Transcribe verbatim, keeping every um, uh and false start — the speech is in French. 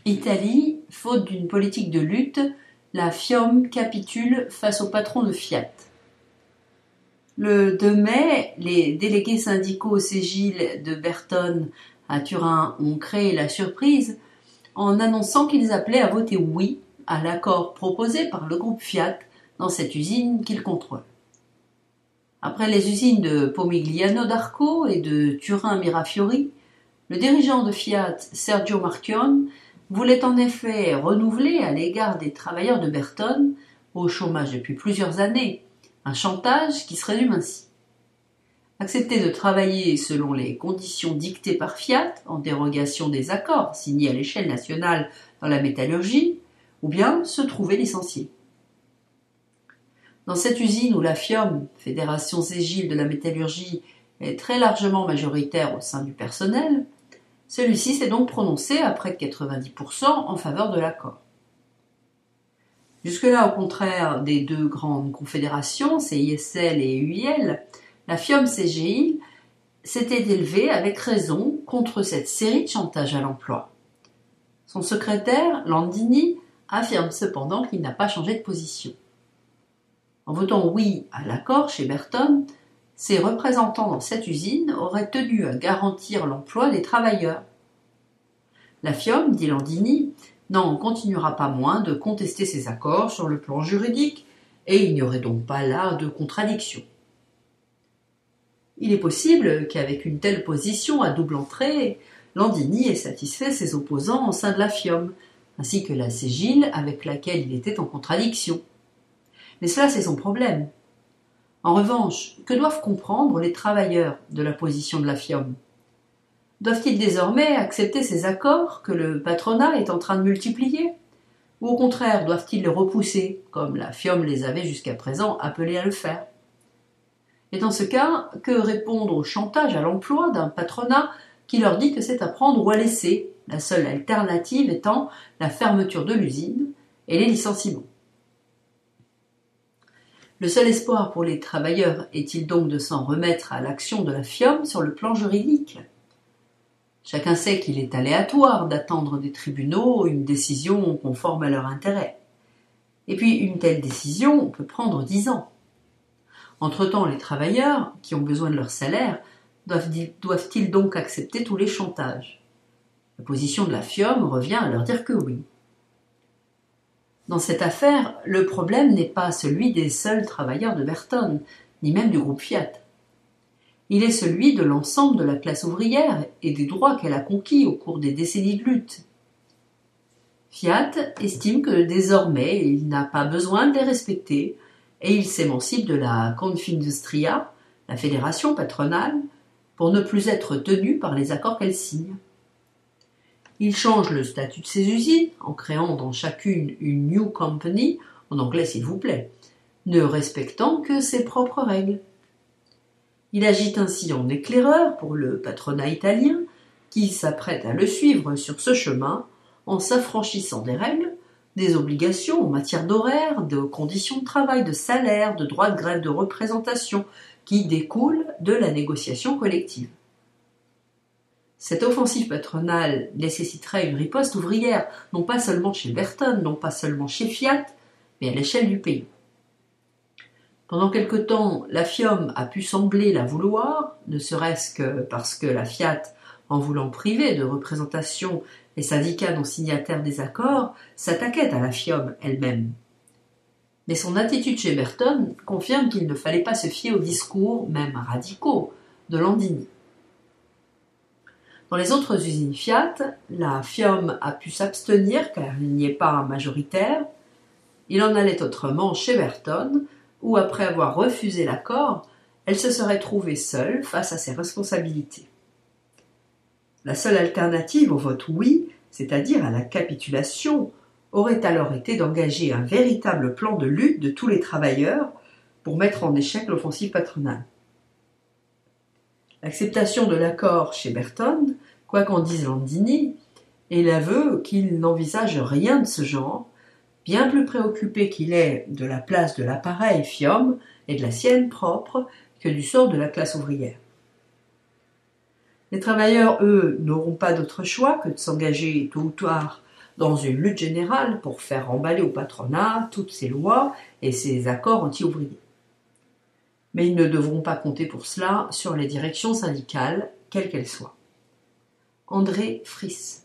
Italie, faute d'une politique de lutte, la FIOM capitule face au patron de Fiat. Le deux mai, les délégués syndicaux Ségil de Bertone à Turin ont créé la surprise en annonçant qu'ils appelaient à voter oui à l'accord proposé par le groupe Fiat dans cette usine qu'ils contrôlent. Après les usines de Pomigliano d'Arco et de Turin Mirafiori, le dirigeant de Fiat, Sergio Marchionne, voulait en effet renouveler à l'égard des travailleurs de Bertone, au chômage depuis plusieurs années, un chantage qui se résume ainsi. Accepter de travailler selon les conditions dictées par Fiat, en dérogation des accords signés à l'échelle nationale dans la métallurgie, ou bien se trouver licencié. Dans cette usine où la FIOM, Fédération Ségil de la métallurgie, est très largement majoritaire au sein du personnel, celui-ci s'est donc prononcé à près de quatre-vingt-dix pour cent en faveur de l'accord. Jusque-là, au contraire des deux grandes confédérations, C I S L et U I L, la FIOM-Ségil s'était élevée avec raison contre cette série de chantages à l'emploi. Son secrétaire, Landini, affirme cependant qu'il n'a pas changé de position. En votant oui à l'accord chez Bertone, ses représentants dans cette usine auraient tenu à garantir l'emploi des travailleurs. La FIOM, dit Landini, n'en continuera pas moins de contester ces accords sur le plan juridique, et il n'y aurait donc pas là de contradiction. Il est possible qu'avec une telle position à double entrée, Landini ait satisfait ses opposants au sein de la FIOM, ainsi que la Ségil avec laquelle il était en contradiction. Mais cela, c'est son problème. En revanche, que doivent comprendre les travailleurs de la position de la FIOM? Doivent-ils désormais accepter ces accords que le patronat est en train de multiplier? Ou au contraire, doivent-ils les repousser, comme la FIOM les avait jusqu'à présent appelés à le faire? Et dans ce cas, que répondre au chantage à l'emploi d'un patronat qui leur dit que c'est à prendre ou à laisser, la seule alternative étant la fermeture de l'usine et les licenciements? Le seul espoir pour les travailleurs est-il donc de s'en remettre à l'action de la FIOM sur le plan juridique? Chacun sait qu'il est aléatoire d'attendre des tribunaux une décision conforme à leur intérêt. Et puis une telle décision peut prendre dix ans. Entre-temps, les travailleurs, qui ont besoin de leur salaire, doivent-ils donc accepter tous les chantages? La position de la FIOM revient à leur dire que oui. Dans cette affaire, le problème n'est pas celui des seuls travailleurs de Bertone, ni même du groupe Fiat. Il est celui de l'ensemble de la classe ouvrière et des droits qu'elle a conquis au cours des décennies de lutte. Fiat estime que désormais il n'a pas besoin de les respecter et il s'émancipe de la Confindustria, la fédération patronale, pour ne plus être tenu par les accords qu'elle signe. Il change le statut de ses usines en créant dans chacune une New Company, en anglais s'il vous plaît, ne respectant que ses propres règles. Il agit ainsi en éclaireur pour le patronat italien qui s'apprête à le suivre sur ce chemin en s'affranchissant des règles, des obligations en matière d'horaire, de conditions de travail, de salaire, de droits de grève, de représentation qui découlent de la négociation collective. Cette offensive patronale nécessiterait une riposte ouvrière, non pas seulement chez Bertone, non pas seulement chez Fiat, mais à l'échelle du pays. Pendant quelque temps, la FIOM a pu sembler la vouloir, ne serait-ce que parce que la Fiat, en voulant priver de représentation les syndicats non signataires des accords, s'attaquait à la FIOM elle-même. Mais son attitude chez Bertone confirme qu'il ne fallait pas se fier aux discours, même radicaux, de Landini. Dans les autres usines Fiat, la FIOM a pu s'abstenir car il n'y est pas majoritaire. Il en allait autrement chez Bertone, où après avoir refusé l'accord, elle se serait trouvée seule face à ses responsabilités. La seule alternative au vote oui, c'est-à-dire à la capitulation, aurait alors été d'engager un véritable plan de lutte de tous les travailleurs pour mettre en échec l'offensive patronale. L'acceptation de l'accord chez Bertone, quoi qu'en dise Landini, est l'aveu qu'il n'envisage rien de ce genre, bien plus préoccupé qu'il est de la place de l'appareil FIOM et de la sienne propre que du sort de la classe ouvrière. Les travailleurs, eux, n'auront pas d'autre choix que de s'engager tôt ou tard dans une lutte générale pour faire remballer au patronat toutes ces lois et ces accords anti-ouvriers. Mais ils ne devront pas compter pour cela sur les directions syndicales, quelles qu'elles soient. André Friss.